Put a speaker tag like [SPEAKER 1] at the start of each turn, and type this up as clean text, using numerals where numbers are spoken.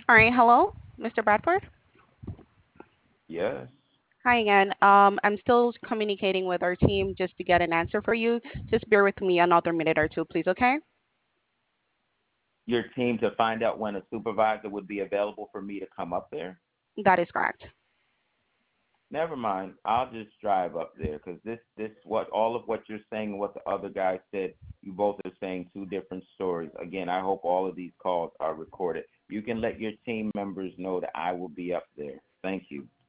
[SPEAKER 1] All right, hello, Mr. Bradford.
[SPEAKER 2] Yes.
[SPEAKER 1] Hi again. I'm still communicating with our team just to get an answer for you. Just bear with me another minute or two, please, okay?
[SPEAKER 2] Your team to find out when a supervisor would be available for me to come up there?
[SPEAKER 1] That is correct.
[SPEAKER 2] Never mind. I'll just drive up there because this what all of what you're saying and what the other guy said. You both are saying two different stories. Again, I hope all of these calls are recorded. You can let your team members know that I will be up there. Thank you.